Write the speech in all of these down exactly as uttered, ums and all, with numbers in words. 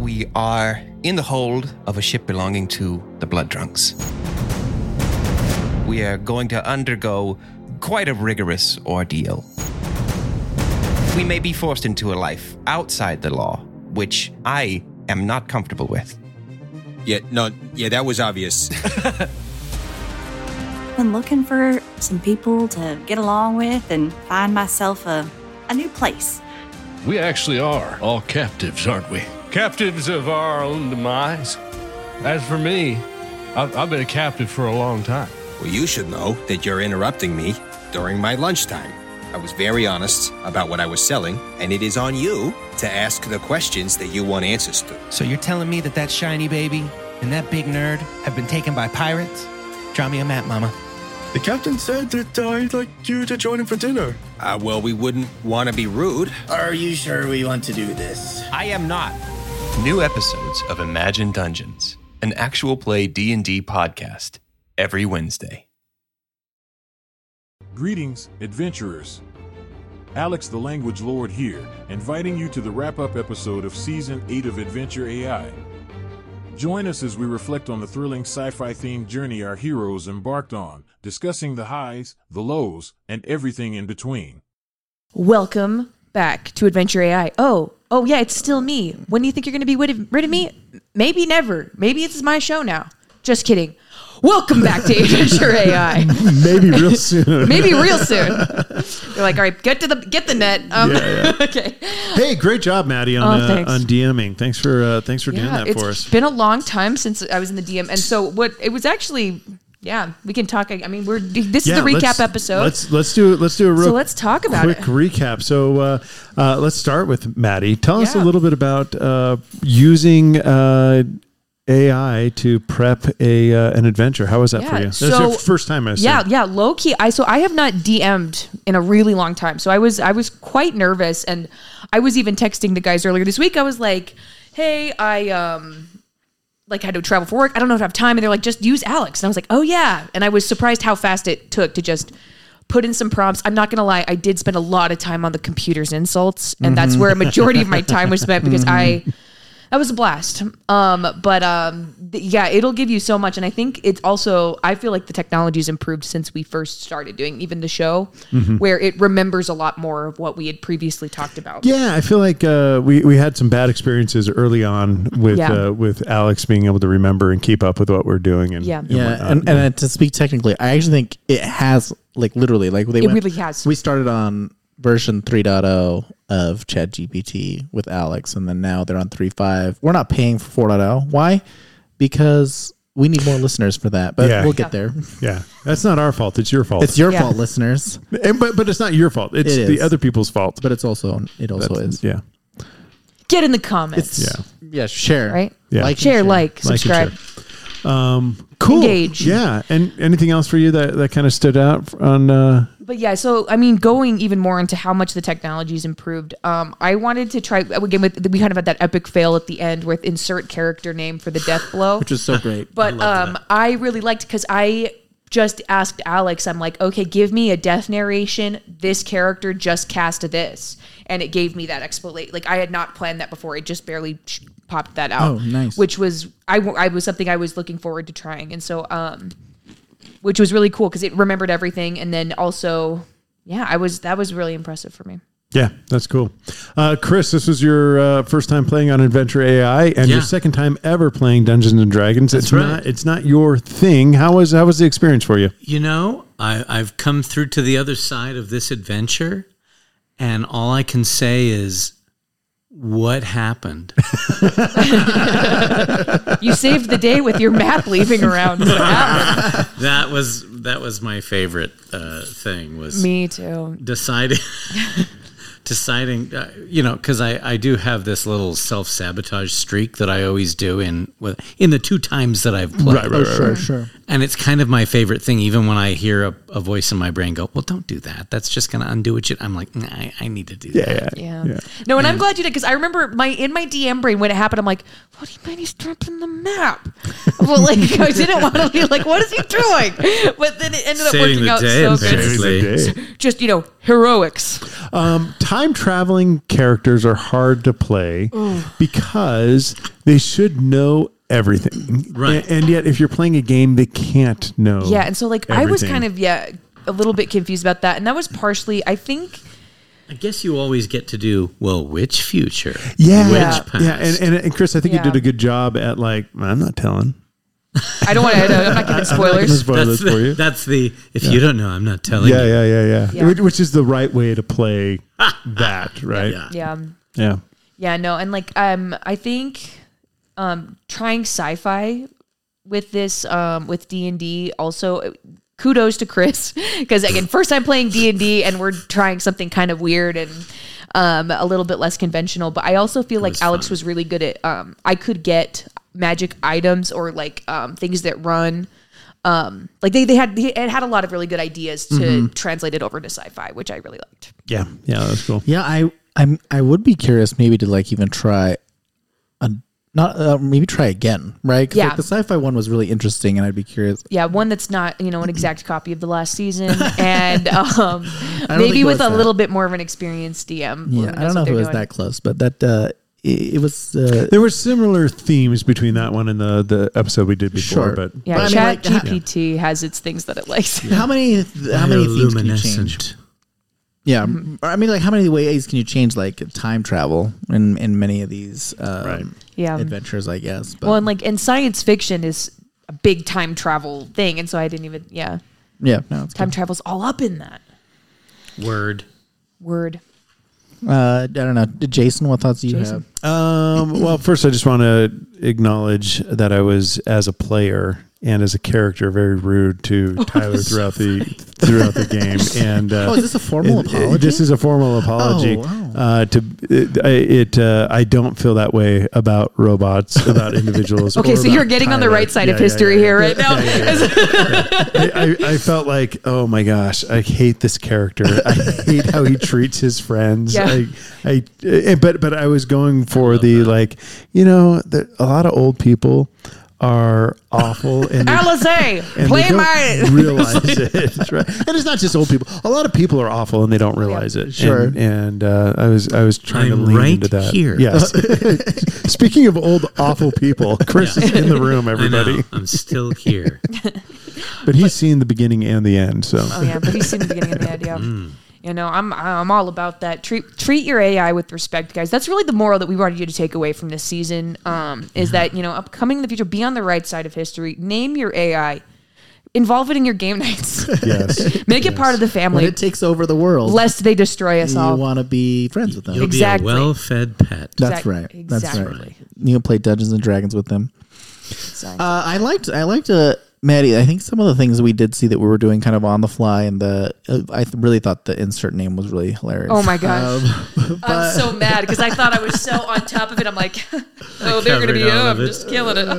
we are in the hold of a ship belonging to the Blood Drunks. We are going to undergo quite a rigorous ordeal. We may be forced into a life outside the law, which I am not comfortable with. Yeah, no, yeah, that was obvious. I'm looking for some people to get along with and find myself a, a new place. We actually are all captives, aren't we? Captives of our own demise. As for me, I've, I've been a captive for a long time. Well, you should know that you're interrupting me during my lunchtime. I was very honest about what I was selling, and it is on you to ask the questions that you want answers to. So you're telling me that that shiny baby and that big nerd have been taken by pirates? Draw me a map, Mama. The captain said that uh, he'd like you to join him for dinner. Uh, well, we wouldn't want to be rude. Are you sure we want to do this? I am not. New episodes of Imagine Dungeons, an actual play D and D podcast, every Wednesday. Greetings, adventurers. Alex the Language Lord here, inviting you to the wrap-up episode of Season eight of Adventure A I. Join us as we reflect on the thrilling sci-fi themed journey our heroes embarked on, discussing the highs, the lows, and everything in between. Welcome back to Adventure A I. Oh, oh yeah, it's still me. When do you think you're going to be rid of, rid of me? Maybe never. Maybe it's my show now. Just kidding. Welcome back to Adventure A I. Maybe real soon. Maybe real soon. They're like, all right, get to the get the net. Um, yeah, yeah. Okay. Hey, great job, Maddie, on Oh, uh, thanks. on DMing. Thanks for uh, thanks for doing Yeah, that it's for us. been a long time since I was in the D M, and so what it was actually. Yeah, we can talk. I mean, we're this Yeah, is the recap let's- episode. Let's let's do let's do a real So let's talk about quick it. recap. So uh, uh, let's start with Maddie. Tell us a Yeah. little bit about uh, using uh, A I to prep a uh, an adventure. How was that for Yeah, you? That's so- your first time, I assume. Yeah, yeah, low key. I so I have not D M'd in a really long time. So I was I was quite nervous, and I was even texting the guys earlier this week. I was like, "Hey, I um like had to travel for work. I don't know if I have time." And they're like, "Just use Alex." And I was like, "Oh yeah." And I was surprised how fast it took to just put in some prompts. I'm not gonna lie, I did spend a lot of time on the computer's insults, and that's where a majority of my time was spent because I. That was a blast. Um, but um, th- yeah, it'll give you so much. And I think it's also, I feel like the technology's improved since we first started doing even the show, Mm-hmm. where it remembers a lot more of what we had previously talked about. Yeah, I feel like uh, we we had some bad experiences early on with Yeah. uh, with Alex being able to remember and keep up with what we're doing. And Yeah. and Yeah, whatnot. and, and uh, to speak technically, I actually think it has, like, literally, like, they It went, really has. We started on version three point oh of ChatGPT with Alex, and then now they're on three point five. We're not paying for four point oh. Why? Because we need more listeners for that, but Yeah. we'll get there. yeah, that's not our fault. It's your fault. It's your Yeah. fault, listeners, And- but but it's not your fault. It's It the is. other people's fault. but it's also, it also That's- is. Yeah, Get in the comments. yeah. Yeah, share. Right? Yeah. Like and Share, like, Like and subscribe. share. Um, cool. Engage. Yeah. And anything else for you that, that kind of stood out on? Uh, But yeah, so I mean, going even more into how much the technology's improved, um, I wanted to try again with we kind of had that epic fail at the end with insert character name for the death blow, Which is so great. But um, I really liked because I just asked Alex, I'm like, okay, give me a death narration. This character just cast this, and it gave me that explanation. Like I had not planned that before; it just barely sh- popped that out. Oh, nice. Which was I, w- I was something I was looking forward to trying, and so um, which was really cool because it remembered everything, and then also, yeah, I was that was really impressive for me. yeah, that's cool. Uh, Chris, this was your uh, first time playing on Adventure A I, and Yeah. your second time ever playing Dungeons and Dragons. That's it's right. not it's not your thing. How was how was the experience for you? You know, I, I've come through to the other side of this adventure, and all I can say is, what happened? You saved the day with your map leaving around. What happened? that was that was my favorite uh, thing. Was Me too. deciding deciding uh, you know, because I, I do have this little self-sabotage streak that I always do in with in the two times that I've played. Right, right, Oh, sure, sure. And it's kind of my favorite thing, even when I hear a, a voice in my brain go, well, don't do that. That's just going to undo what you... I'm like, nah, I, I need to do Yeah, that. yeah, Yeah. No, and I'm glad you did because I remember my in my D M brain when it happened. I'm like, what do you mean he's dropping the map? Well, like I didn't want to be like, what is he doing? But then it ended up Saving working the out day, so apparently. good. Just you know, Heroics. Um, time traveling characters are hard to play because they should know everything. Right. And, and yet, if you're playing a game, they can't know. Yeah, and so like I was everything. kind of yeah a little bit confused about that, and that was partially I think. I guess you always get to do, well, which future? Yeah. Which Yeah. past? yeah. And, and, and Chris, I think Yeah. you did a good job at like, I'm not telling. I don't want to. I'm not giving spoilers. Spoil this the, for you. That's the, if you don't know, I'm not telling Yeah, you. yeah, yeah, yeah, Yeah. Which, which is the right way to play that, right? Yeah. Yeah. Yeah. Yeah, no, and like um I think um trying sci-fi with this um with D and D also kudos to Chris because again first time playing D and D and we're trying something kind of weird and um a little bit less conventional, but I also feel like was Alex fun. was really good at um I could get magic items or like um things that run um like they they had it had a lot of really good ideas to translate it over to sci-fi, which I really liked. Yeah. Yeah. That's cool. Yeah, I I'm I would be curious maybe to like even try a not uh, maybe try again, right? 'Cause Yeah. like the sci-fi one was really interesting, and I'd be curious. Yeah, one that's not, you know, an exact copy of the last season, and um, don't maybe think it with was a that. little bit more of an experienced D M. who Yeah, I knows don't know what if it they're was doing. that close, but that uh, it, it was. Uh, There were similar themes between that one and the, the episode we did before, Sure. but Yeah, But I mean, Chat like, G P T has its things that it likes. how many how many themes can you change? Bioluminescent. Yeah, I mean, like how many ways can you change like time travel in in many of these um, Right. Yeah. adventures? I guess. But Well, and like, and science fiction is a big time travel thing, and so I didn't even, yeah, yeah, no, it's time good. travel's all up in that Word. word. Uh, I don't know, Jason. What thoughts do you Jason? have? Um, well, first, I just want to acknowledge that I was, as a player and as a character, very rude to Tyler throughout the throughout the game. And uh, Oh, is this a formal it- it- apology? This is a formal apology. Oh, wow. Uh, to it, I- it uh, I don't feel that way about robots, about individuals. Okay, or so about you're getting on the Tyler. right side Yeah, of yeah, history yeah, here yeah. right now. Yeah, yeah, yeah. I, I, I felt like, oh my gosh, I hate this character. I hate how he treats his friends. Yeah. I, I, eh, but but I was going for the like, you know, the, a lot of old people are awful and they- Alizé, and play they don't my. realize it, right? And it's not just old people. A lot of people are awful and they don't realize it. Sure. And, and uh, I was I was trying I'm to lean right into that. here. Yes. Speaking of old awful people, Chris is in the room. I Everybody, know. I'm still here. but he's seen the beginning and the end. So Oh yeah, but he's seen the beginning and the end. Yeah. You know, I'm I'm all about that. Treat treat your A I with respect, guys. That's really the moral that we wanted you to take away from this season. Um, is that you know, upcoming in the future, be on the right side of history. Name your A I, involve it in your game nights, yes, make it part of the When family, it takes over the world, lest they destroy us you all. want to be friends with them. You'll Exactly. be a well-fed pet. That's Exact- right. That's exactly. right. You can play Dungeons and Dragons with them. Exactly. Uh, I liked. I liked. Uh, Maddie, I think some of the things we did see that we were doing kind of on the fly, and the uh, I th- really thought the insert name was really hilarious. Oh my gosh. Um, I'm so mad because I thought I was so on top of it. I'm like, oh, they're gonna covered be all up, of it. just killing it.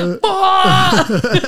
Ah!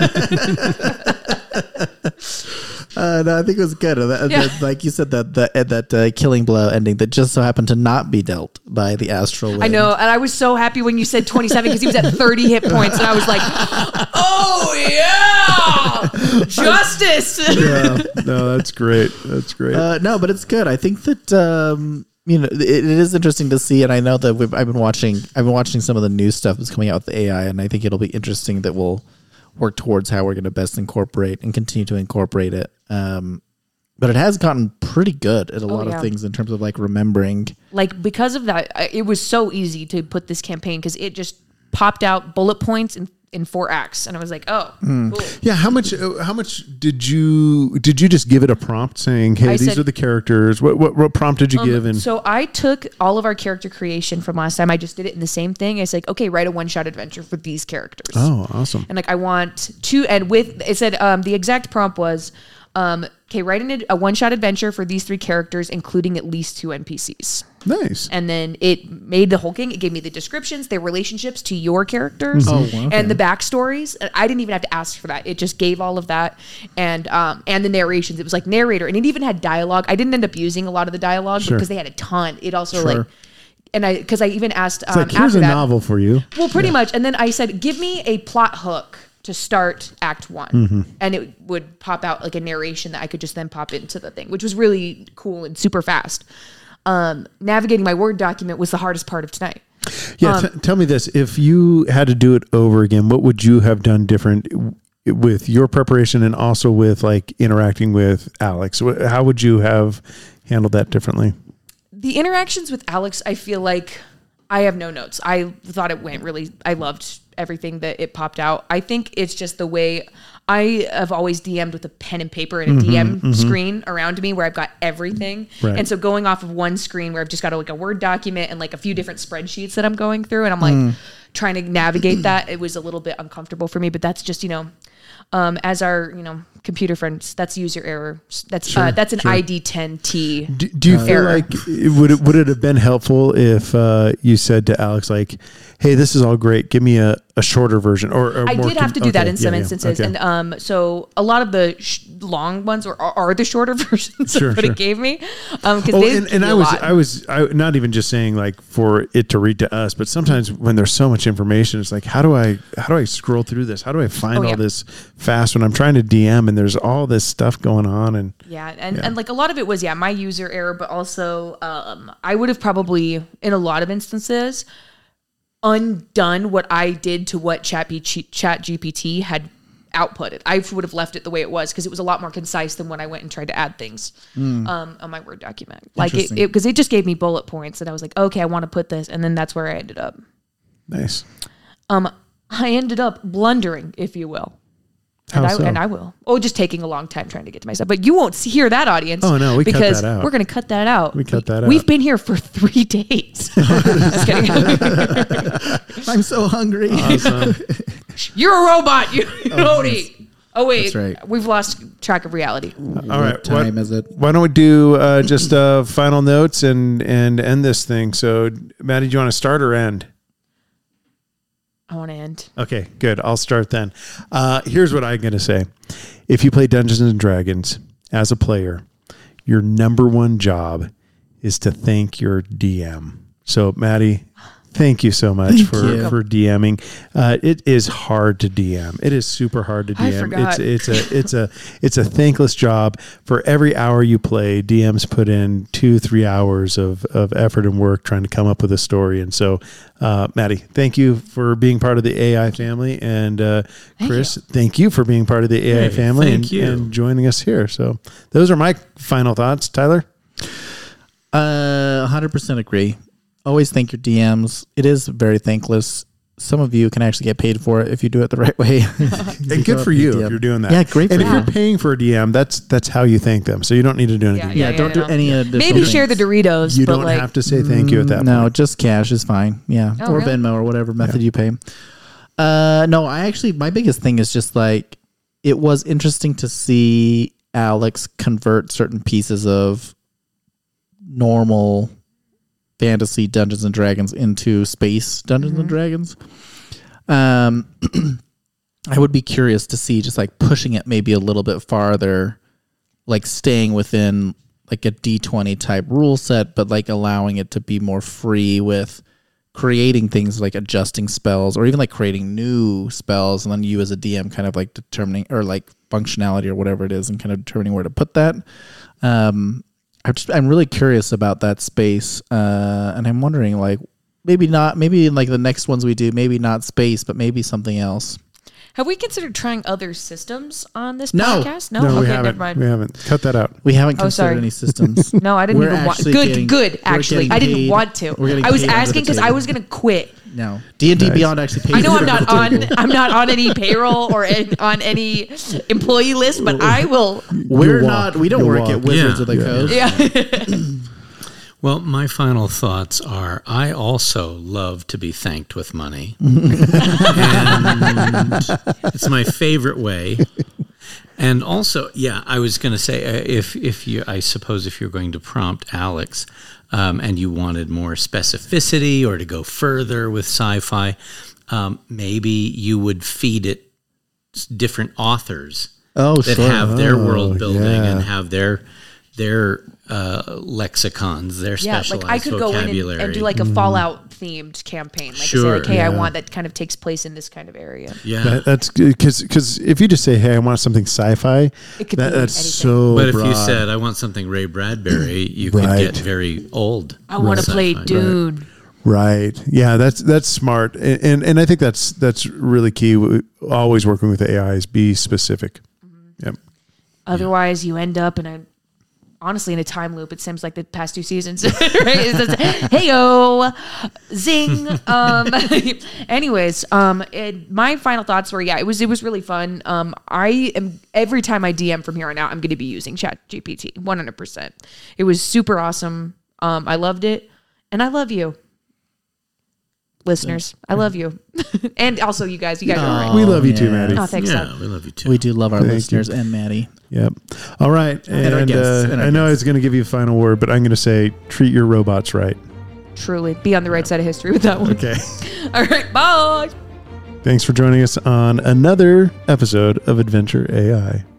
Uh, no, I think it was good. Uh, that- Yeah. that- like you said, that that uh, that uh, killing blow ending that just so happened to not be dealt by the astral wind. I know, and I was so happy when you said twenty-seven because he was at thirty hit points, and I was like, "Oh yeah, justice!" yeah, no, that's great. That's great. Uh, no, but it's good. I think that um, you know it, it is interesting to see, and I know that we've, I've been watching. I've been watching some of the new stuff that's coming out with the A I, and I think it'll be interesting that we'll work towards how we're going to best incorporate and continue to incorporate it. Um, but it has gotten pretty good at a lot yeah. of things in terms of like remembering. Like because of that, I- it was so easy to put this campaign because it just popped out bullet points in, in four acts, and I was like, "Oh, cool." yeah, how much? uh, How much did you? Did you just give it a prompt saying, "Hey, I these said- are the characters"? What what, what prompt did you Um, give? And so I took all of our character creation from last time. I just did it in the same thing. I said, "Okay, write a one-shot adventure for these characters." oh, awesome. And like I want two, and with it said um, the exact prompt was, um, "Okay, write an, ad- a one-shot adventure for these three characters, including at least two N P Cs." Nice. And then it made the whole thing. It gave me the descriptions, their relationships to your characters, Oh, wow, okay. and the backstories. And I didn't even have to ask for that. It just gave all of that, and um, and the narrations. It was like narrator, and it even had dialogue. I didn't end up using a lot of the dialogue Sure. because they had a ton. It also Sure. like. And I, because I even asked It's um, like here's after a that, novel for you. well, pretty much. And then I said, give me a plot hook to start act one. Mm-hmm. And it would pop out like a narration that I could just then pop into the thing, which was really cool and super fast. Um, navigating my Word document was the hardest part of tonight. Yeah. Um, T- tell me this. If you had to do it over again, what would you have done different with your preparation and also with like interacting with Alex? How would you have handled that differently? The interactions with Alex, I feel like I have no notes. I thought it went really, I loved everything that it popped out. I think it's just the way I have always D M'd with a pen and paper and a Mm-hmm, D M mm-hmm. screen around me where I've got everything. Right. And so going off of one screen where I've just got a, like a Word document and like a few different spreadsheets that I'm going through and I'm like Mm. trying to navigate that. It was a little bit uncomfortable for me, but that's just, you know, um, as our, you know, computer friends, that's user error. That's Sure, uh, that's an sure. I D ten T. Do, do you feel error. like it, would it would it have been helpful if uh, you said to Alex like, "Hey, this is all great. Give me a, a shorter version." Or, or I more did have to do con- that okay, in some yeah, yeah, instances, okay. and um, so a lot of the sh- long ones are, are the shorter versions Sure, of what sure. it gave me. Um, because Oh, they and, give and you I a was, lot. I was, I not even just saying like for it to read to us, but sometimes when there's so much information, it's like, how do I, how do I scroll through this? How do I find Oh, all yeah. this fast when I'm trying to D M and there's all this stuff going on? And Yeah, and, Yeah. and like a lot of it was yeah my user error, but also um, I would have probably in a lot of instances undone what I did to what Chat Chat G P T had outputted. I would have left it the way it was because it was a lot more concise than when I went and tried to add things Mm. um, on my Word document. Like it Interesting. because it, it just gave me bullet points, and I was like, okay, I want to put this, and then that's where I ended up. nice. Um, I ended up blundering, if you will. And How I, so? and I will. Oh, just taking a long time trying to get to myself. But you won't see, hear that, audience. Oh, no, we cut because that out. we're going to cut that out. We cut that We've out. been here for three days. Just kidding. I'm so hungry. Awesome. You're a robot. You don't eat. Oh wait, That's right. we've lost track of reality. All right. What time what- is it? Why don't we do uh, just uh, final notes and and end this thing? So, Maddie, do you want to start or end? I want to end. Okay, good. I'll start then. Uh, here's what I'm going to say. If you play Dungeons and Dragons as a player, your number one job is to thank your D M. So, Maddie, thank you so much Thank for, you. for DMing. Uh, it is hard to D M. It is super hard to D M. I forgot. It's it's a it's a it's a thankless job. For every hour you play, D Ms put in two, three hours of, of effort and work trying to come up with a story. And so, uh, Maddie, thank you for being part of the A I family. And uh, Thank Chris, thank you for being part of the A I Hey, family thank and, you. and joining us here. So those are my final thoughts. Tyler? Uh, one hundred percent agree. Always thank your D Ms. It is very thankless. Some of you can actually get paid for it if you do it the right way. And good for you if you're doing that. Yeah, great And for if you. you're paying for a D M, that's that's how you thank them. So you don't need to do anything. Yeah, Yeah, yeah, don't yeah, do no. any additional Maybe things. share the Doritos. You but don't like, have to say thank you at that No, point. just cash is fine. Yeah, Oh, or really? Venmo or whatever method you pay. Uh, no, I actually my biggest thing is just like it was interesting to see Alex convert certain pieces of normal fantasy Dungeons and Dragons into space Dungeons and Dragons. Um, I would be curious to see just like pushing it maybe a little bit farther, like staying within like a D twenty type rule set, but like allowing it to be more free with creating things like adjusting spells or even like creating new spells. And then you as a D M kind of like determining or like functionality or whatever it is and kind of determining where to put that. Um, I'm just, I'm really curious about that space. Uh, and I'm wondering like, maybe not, maybe in like the next ones we do, maybe not space, but maybe something else. have we considered trying other systems on this No. podcast? No, No, okay, we never haven't. mind. We haven't. Cut that out. We haven't Oh, considered sorry. any systems. No, I didn't We're even want. actually Good, getting- good. we're Actually, getting I didn't paid- want to. we're getting I was paid under the asking because I table. was gonna quit. No, D and D Nice. Beyond actually pays. I know I'm us not under the on. table. I'm not on any payroll or in, on any employee list, but I will. We're You'll not. walk. We don't You'll work walk. at Wizards Yeah. of the Yeah. Coast. Yeah. Well, my final thoughts are I also love to be thanked with money. And it's my favorite way. And also, yeah, I was going to say, uh, if if you, I suppose if you're going to prompt Alex um, and you wanted more specificity or to go further with sci-fi, um, maybe you would feed it s- different authors Oh, that sure. have their Oh, world building yeah. and have their their uh, lexicons, their Yeah, specialized like I could go in vocabulary. and, and do like a Fallout themed campaign. Like Sure, say like, hey, I yeah. want that kind of takes place in this kind of area. yeah. That, that's because because if you just say, "Hey, I want something sci-fi," It could that, be that's anything. so. But if you broad. said, I want something Ray Bradbury, you could Right. get very old. I want to play sci-fi. Dune. Right. Yeah, that's that's smart, and and, and I think that's that's really key. Always working with A I is be specific. Mm-hmm. Yep. Otherwise, you end up in a honestly in a time loop. It seems like the past two seasons. Right? Hey yo, zing. Um, anyways, um, it, my final thoughts were yeah, it was it was really fun. Um, I am every time I D M from here on out, I'm going to be using Chat G P T one hundred percent. It was super awesome. Um, I loved it, and I love you. Listeners, I love you. And also you guys, you guys are great. We love you too, yeah. Maddie. Oh, thanks. Yeah, Doug. we love you too. We do love our Thank listeners you. and Maddie. Yep. All right, And our and guests, uh, and our I know I guests. was going to give you a final word, but I'm going to say, treat your robots right. Truly, be on the right side of history with that one. Okay. All right, bye. Thanks for joining us on another episode of Adventure A I.